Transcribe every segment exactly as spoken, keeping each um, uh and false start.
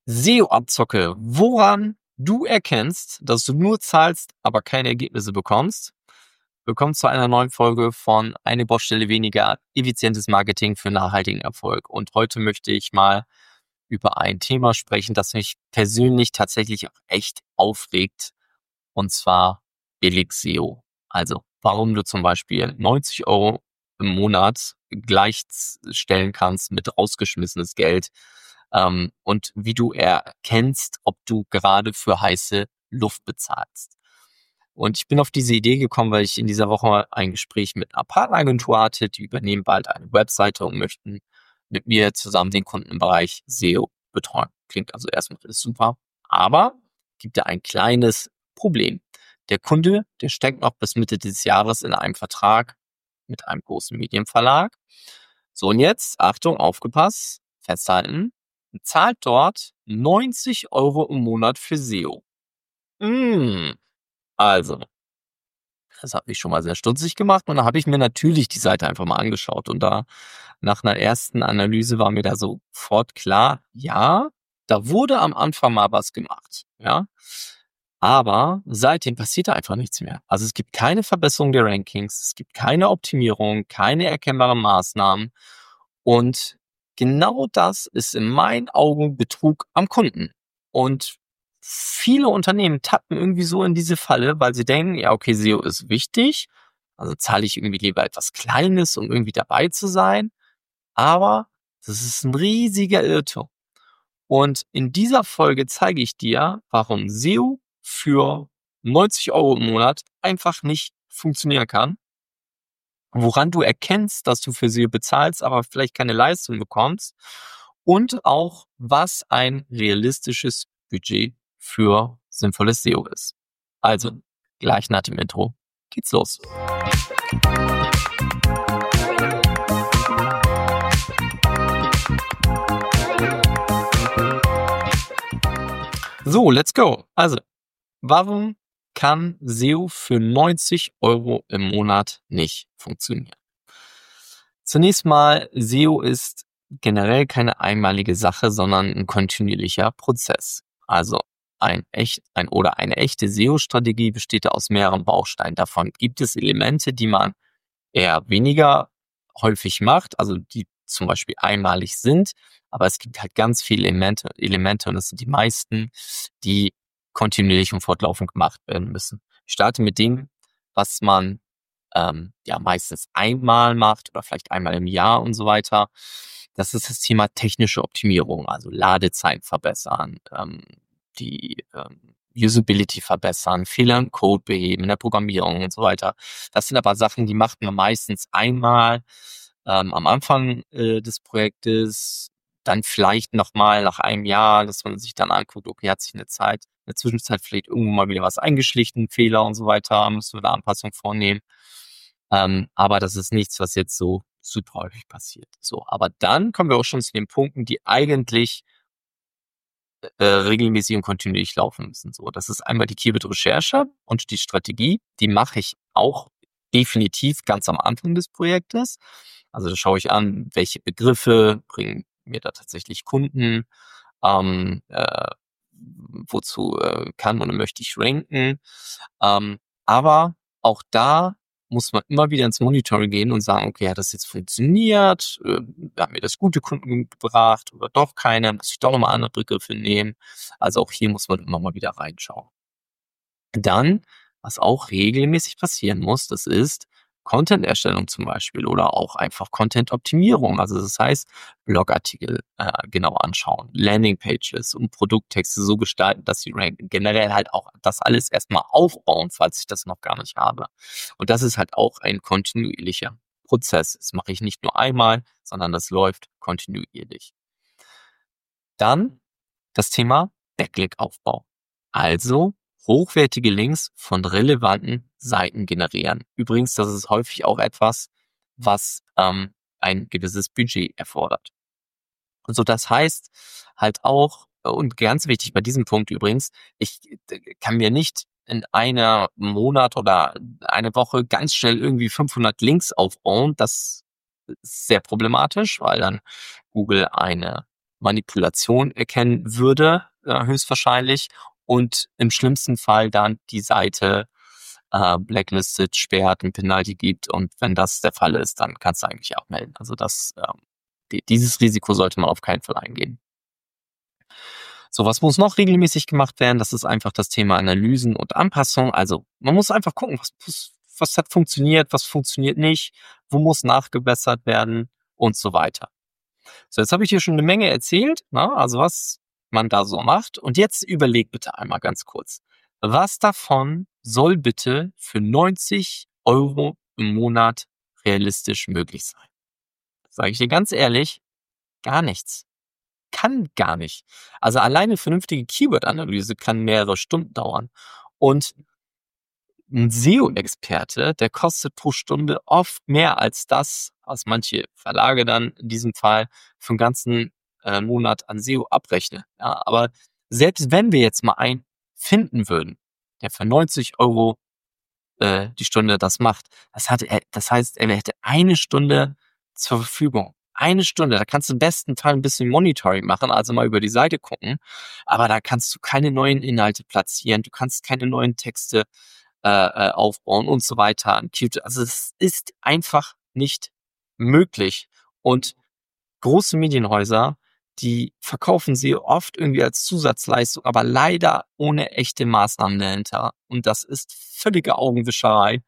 S E O-Abzocke, woran du erkennst, dass du nur zahlst, aber keine Ergebnisse bekommst. Willkommen zu einer neuen Folge von Eine Baustelle weniger, effizientes Marketing für nachhaltigen Erfolg. Und heute möchte ich mal über ein Thema sprechen, das mich persönlich tatsächlich auch echt aufregt, und zwar Billig-S E O. Also, warum du zum Beispiel neunzig Euro im Monat gleichstellen kannst mit rausgeschmissenes Geld, ähm, und wie du erkennst, ob du gerade für heiße Luft bezahlst. Und ich bin auf diese Idee gekommen, weil ich in dieser Woche ein Gespräch mit einer Partneragentur hatte. Die übernehmen bald eine Webseite und möchten mit mir zusammen den Kundenbereich S E O betreuen. Klingt also erstmal alles super, aber gibt ja ein kleines Problem. Der Kunde, der steckt noch bis Mitte dieses Jahres in einem Vertrag mit einem großen Medienverlag. So, und jetzt, Achtung, aufgepasst, festhalten, zahlt dort neunzig Euro im Monat für S E O. Mm, also, das hat mich schon mal sehr stutzig gemacht, und da habe ich mir natürlich die Seite einfach mal angeschaut, und da nach einer ersten Analyse war mir da sofort klar, ja, da wurde am Anfang mal was gemacht, ja, aber seitdem passiert da einfach nichts mehr. Also, es gibt keine Verbesserung der Rankings, es gibt keine Optimierung, keine erkennbaren Maßnahmen, und genau das ist in meinen Augen Betrug am Kunden. Und viele Unternehmen tappen irgendwie so in diese Falle, weil sie denken, ja, okay, S E O ist wichtig, also zahle ich irgendwie lieber etwas Kleines, um irgendwie dabei zu sein. Aber das ist ein riesiger Irrtum. Und in dieser Folge zeige ich dir, warum S E O für neunzig Euro im Monat einfach nicht funktionieren kann, woran du erkennst, dass du für S E O bezahlst, aber vielleicht keine Leistung bekommst, und auch, was ein realistisches Budget für sinnvolles S E O ist. Also, gleich nach dem Intro geht's los. So, let's go. Also, warum kann S E O für neunzig Euro im Monat nicht funktionieren? Zunächst mal, S E O ist generell keine einmalige Sache, sondern ein kontinuierlicher Prozess. Also ein echt, ein oder eine echte S E O-Strategie besteht aus mehreren Bausteinen. Davon gibt es Elemente, die man eher weniger häufig macht, also die zum Beispiel einmalig sind, aber es gibt halt ganz viele Elemente, Elemente, und das sind die meisten, die kontinuierlich und fortlaufend gemacht werden müssen. Ich starte mit dem, was man ähm, ja meistens einmal macht oder vielleicht einmal im Jahr und so weiter. Das ist das Thema technische Optimierung, also Ladezeiten verbessern, ähm, die ähm, Usability verbessern, Fehler im Code beheben, in der Programmierung und so weiter. Das sind aber Sachen, die macht man meistens einmal ähm, am Anfang äh, des Projektes, dann vielleicht nochmal nach einem Jahr, dass man sich dann anguckt, okay, hat sich eine Zeit, in der Zwischenzeit vielleicht irgendwo mal wieder was eingeschlichen, Fehler und so weiter, müssen wir da Anpassungen vornehmen. Ähm, aber das ist nichts, was jetzt so super häufig passiert. So, aber dann kommen wir auch schon zu den Punkten, die eigentlich äh, regelmäßig und kontinuierlich laufen müssen. So, das ist einmal die Keyword-Recherche und die Strategie. Die mache ich auch definitiv ganz am Anfang des Projektes. Also da schaue ich an, welche Begriffe bringen mir da tatsächlich Kunden, ähm, äh, wozu äh, kann und möchte ich ranken. Ähm, aber auch da muss man immer wieder ins Monitoring gehen und sagen, okay, hat das jetzt funktioniert? Äh, haben mir das gute Kunden gebracht oder doch keine? Muss ich doch nochmal andere Begriffe nehmen? Also auch hier muss man immer mal wieder reinschauen. Dann, was auch regelmäßig passieren muss, das ist Content-Erstellung zum Beispiel oder auch einfach Content-Optimierung. Also das heißt, Blogartikel äh, genau anschauen, Landing-Pages und Produkttexte so gestalten, dass sie ranken. Generell halt auch das alles erstmal aufbauen, falls ich das noch gar nicht habe. Und das ist halt auch ein kontinuierlicher Prozess. Das mache ich nicht nur einmal, sondern das läuft kontinuierlich. Dann das Thema Backlink-Aufbau. Also hochwertige Links von relevanten Seiten generieren. Übrigens, das ist häufig auch etwas, was ähm, ein gewisses Budget erfordert. Und so, das heißt halt auch, und ganz wichtig bei diesem Punkt übrigens, ich äh, kann mir nicht in einer Monat oder eine Woche ganz schnell irgendwie fünfhundert Links aufbauen. Das ist sehr problematisch, weil dann Google eine Manipulation erkennen würde, äh, höchstwahrscheinlich, und im schlimmsten Fall dann die Seite äh, blacklistet, sperrt, ein Penalty gibt, und wenn das der Fall ist, dann kannst du eigentlich abmelden. Also das, ähm, die, dieses Risiko sollte man auf keinen Fall eingehen. So, was muss noch regelmäßig gemacht werden? Das ist einfach das Thema Analysen und Anpassung. Also man muss einfach gucken, was, was, was hat funktioniert, was funktioniert nicht, wo muss nachgebessert werden und so weiter. So, jetzt habe ich hier schon eine Menge erzählt, ne? Also was man da so macht. Und jetzt überleg bitte einmal ganz kurz. Was davon soll bitte für neunzig Euro im Monat realistisch möglich sein? Sage ich dir ganz ehrlich, gar nichts. Kann gar nicht. Also alleine vernünftige Keyword-Analyse kann mehrere Stunden dauern. Und ein S E O-Experte, der kostet pro Stunde oft mehr als das, was manche Verlage dann in diesem Fall für den ganzen äh, Monat an S E O abrechnen. Ja, aber selbst wenn wir jetzt mal einen finden würden, der für neunzig Euro äh, die Stunde das macht, das, hat er, das heißt, er hätte eine Stunde zur Verfügung. Eine Stunde, da kannst du im besten Fall ein bisschen Monitoring machen, also mal über die Seite gucken, aber da kannst du keine neuen Inhalte platzieren, du kannst keine neuen Texte äh, äh, aufbauen und so weiter. Also es ist einfach nicht möglich. Und große Medienhäuser, die verkaufen sie oft irgendwie als Zusatzleistung, aber leider ohne echte Maßnahmen dahinter. Und das ist völlige Augenwischerei.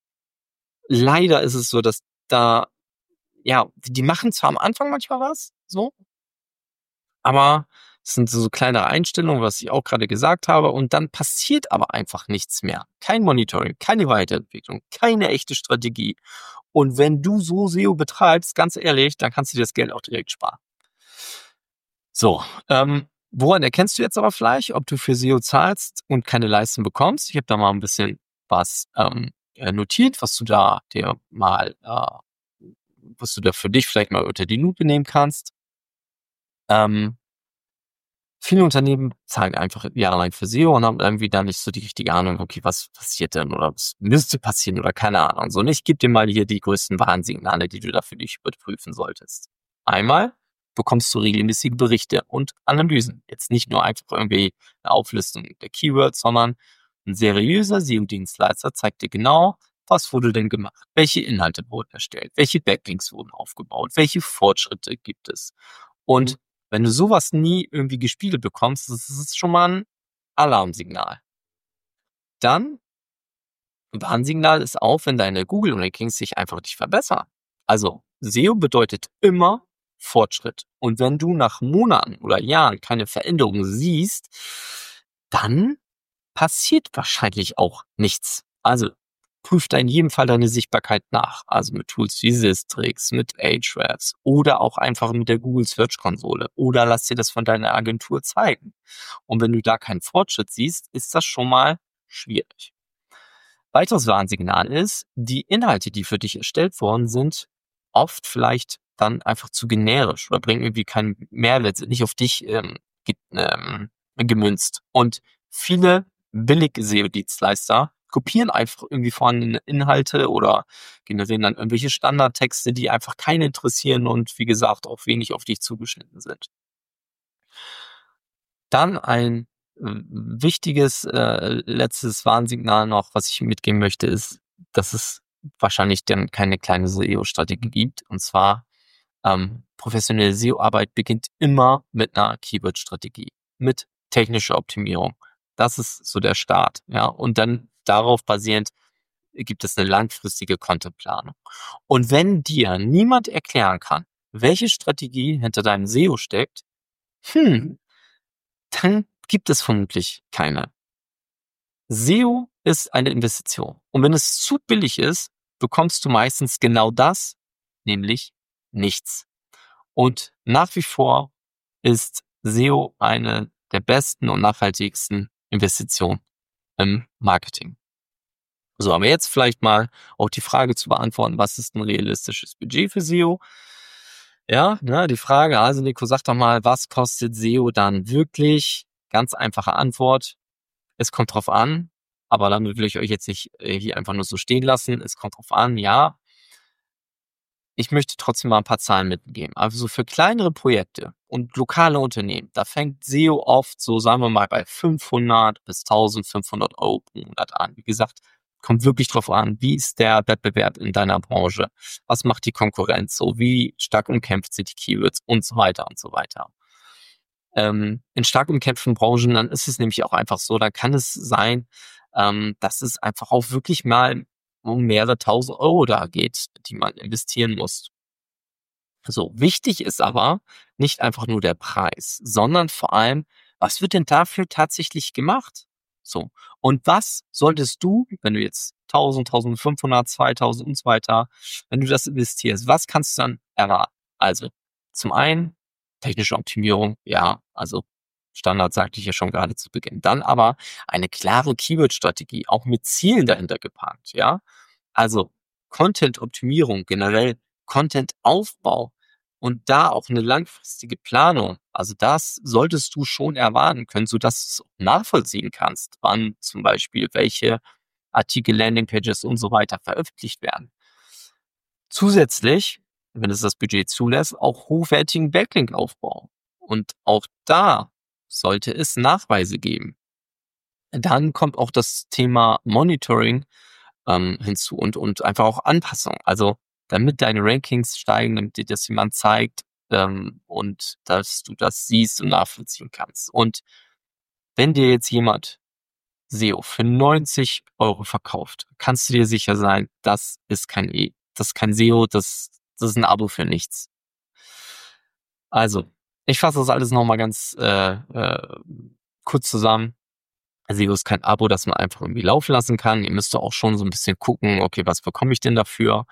Leider ist es so, dass da, ja, die machen zwar am Anfang manchmal was, so, aber es sind so kleine Einstellungen, was ich auch gerade gesagt habe, und dann passiert aber einfach nichts mehr. Kein Monitoring, keine Weiterentwicklung, keine echte Strategie. Und wenn du so S E O betreibst, ganz ehrlich, dann kannst du dir das Geld auch direkt sparen. So, ähm, woran erkennst du jetzt aber vielleicht, ob du für S E O zahlst und keine Leistung bekommst? Ich habe da mal ein bisschen was ähm, äh, notiert, was du da dir mal, äh, was du da für dich vielleicht mal unter die Lupe nehmen kannst. Ähm, Viele Unternehmen zahlen einfach jahrelang für S E O und haben irgendwie da nicht so die richtige Ahnung, okay, was passiert denn oder was müsste passieren oder keine Ahnung. So, und ich gebe dir mal hier die größten Warnsignale, die du da für dich überprüfen solltest. Einmal bekommst du regelmäßige Berichte und Analysen. Jetzt nicht nur einfach irgendwie eine Auflistung der Keywords, sondern ein seriöser S E O-Dienstleister zeigt dir genau, was wurde denn gemacht, welche Inhalte wurden erstellt, welche Backlinks wurden aufgebaut, welche Fortschritte gibt es. Und wenn du sowas nie irgendwie gespiegelt bekommst, das ist schon mal ein Alarmsignal. Dann ein Warnsignal ist auch, wenn deine Google-Rankings sich einfach nicht verbessern. Also S E O bedeutet immer Fortschritt. Und wenn du nach Monaten oder Jahren keine Veränderungen siehst, dann passiert wahrscheinlich auch nichts. Also prüf da in jedem Fall deine Sichtbarkeit nach. Also mit Tools wie Sistrix, mit Ahrefs oder auch einfach mit der Google Search Konsole. Oder lass dir das von deiner Agentur zeigen. Und wenn du da keinen Fortschritt siehst, ist das schon mal schwierig. Weiteres Warnsignal ist, die Inhalte, die für dich erstellt worden sind, oft vielleicht dann einfach zu generisch oder bringen irgendwie keinen Mehrwert, sind nicht auf dich ähm, ge ähm, gemünzt. Und viele billige S E O-Dienstleister kopieren einfach irgendwie vorhandene Inhalte oder generieren dann irgendwelche Standardtexte, die einfach keinen interessieren und wie gesagt auch wenig auf dich zugeschnitten sind. Dann ein äh, wichtiges äh, letztes Warnsignal noch, was ich mitgeben möchte, ist, dass es wahrscheinlich dann keine kleine S E O-Strategie gibt. Und zwar ähm, professionelle S E O-Arbeit beginnt immer mit einer Keyword-Strategie, mit technischer Optimierung. Das ist so der Start. Ja, und dann darauf basierend gibt es eine langfristige Contentplanung. Und wenn dir niemand erklären kann, welche Strategie hinter deinem S E O steckt, hm, dann gibt es vermutlich keine. S E O ist eine Investition. Und wenn es zu billig ist, bekommst du meistens genau das, nämlich nichts. Und nach wie vor ist S E O eine der besten und nachhaltigsten Investitionen im Marketing. So, aber jetzt vielleicht mal auch die Frage zu beantworten, was ist ein realistisches Budget für S E O? Ja, ne, die Frage, also Nico, sag doch mal, was kostet S E O dann wirklich? Ganz einfache Antwort. Es kommt drauf an, aber damit will ich euch jetzt nicht äh, hier einfach nur so stehen lassen. Es kommt drauf an, ja. Ich möchte trotzdem mal ein paar Zahlen mitgeben. Also für kleinere Projekte und lokale Unternehmen, da fängt S E O oft so, sagen wir mal, bei fünfhundert bis eintausendfünfhundert Euro pro Monat an. Wie gesagt, kommt wirklich drauf an, wie ist der Wettbewerb in deiner Branche? Was macht die Konkurrenz so? Wie stark umkämpft sind die Keywords und so weiter und so weiter. Ähm, in stark umkämpften Branchen, dann ist es nämlich auch einfach so, da kann es sein, ähm, dass es einfach auch wirklich mal um mehrere tausend Euro da geht, die man investieren muss. So, wichtig ist aber nicht einfach nur der Preis, sondern vor allem, was wird denn dafür tatsächlich gemacht? So. Und was solltest du, wenn du jetzt tausend, eintausendfünfhundert, zweitausend und so weiter, wenn du das investierst, was kannst du dann erwarten? Also, zum einen technische Optimierung, ja, also Standard sagte ich ja schon gerade zu Beginn. Dann aber eine klare Keyword-Strategie, auch mit Zielen dahinter gepackt, ja. Also Content-Optimierung, generell Content-Aufbau und da auch eine langfristige Planung. Also das solltest du schon erwarten können, sodass du es nachvollziehen kannst, wann zum Beispiel welche Artikel, Landingpages und so weiter veröffentlicht werden. Zusätzlich, wenn es das Budget zulässt, auch hochwertigen Backlink-Aufbau. Und auch da sollte es Nachweise geben. Dann kommt auch das Thema Monitoring ähm, hinzu und, und einfach auch Anpassung. Also damit deine Rankings steigen, damit dir das jemand zeigt ähm, und dass du das siehst und nachvollziehen kannst. Und wenn dir jetzt jemand S E O für neunzig Euro verkauft, kannst du dir sicher sein, das ist kein E, das ist kein S E O, das, das ist ein Abo für nichts. Also, ich fasse das alles nochmal ganz äh, äh, kurz zusammen. S E O ist kein Abo, das man einfach irgendwie laufen lassen kann. Ihr müsst auch schon so ein bisschen gucken, okay, was bekomme ich denn dafür?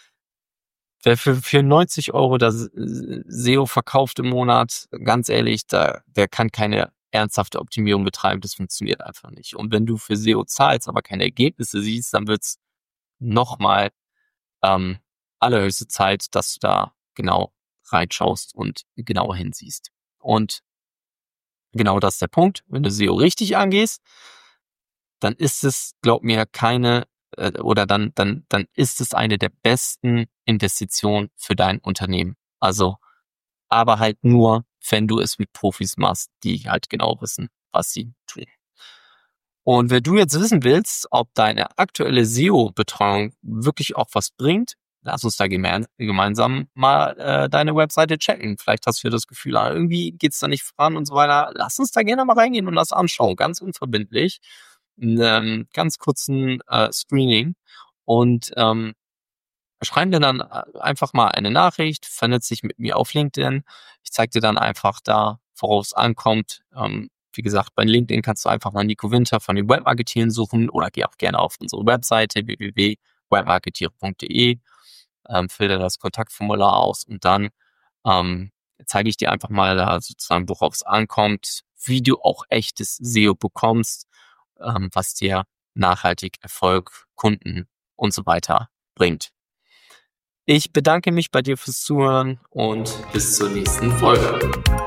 Wer für, für neunzig Euro das S E O verkauft im Monat, ganz ehrlich, da, der kann keine ernsthafte Optimierung betreiben, das funktioniert einfach nicht. Und wenn du für S E O zahlst, aber keine Ergebnisse siehst, dann wird's nochmal ähm, allerhöchste Zeit, dass du da genau reinschaust und genauer hinsiehst. Und genau das ist der Punkt. Wenn du S E O richtig angehst, dann ist es, glaub mir, keine äh, oder dann dann dann ist es eine der besten Investitionen für dein Unternehmen. Also, aber halt nur, wenn du es mit Profis machst, die halt genau wissen, was sie tun. Und wenn du jetzt wissen willst, ob deine aktuelle S E O-Betreuung wirklich auch was bringt, lass uns da gemein, gemeinsam mal äh, deine Webseite checken. Vielleicht hast du ja das Gefühl, ah, irgendwie geht's da nicht voran und so weiter. Lass uns da gerne mal reingehen und das anschauen, ganz unverbindlich. In einem ganz kurzen äh, Screening. Und ähm, schreib dir dann äh, einfach mal eine Nachricht, vernetz dich mit mir auf LinkedIn. Ich zeige dir dann einfach da, worauf es ankommt. Ähm, wie gesagt, bei LinkedIn kannst du einfach mal Nico Winter von den Webmarketeeren suchen oder geh auch gerne auf unsere Webseite w w w punkt webmarketeer punkt d e, ähm, füll dir das Kontaktformular aus und dann ähm, zeige ich dir einfach mal da sozusagen, worauf es ankommt, wie du auch echtes S E O bekommst, ähm, was dir nachhaltig Erfolg, Kunden und so weiter bringt. Ich bedanke mich bei dir fürs Zuhören und bis zur nächsten Folge.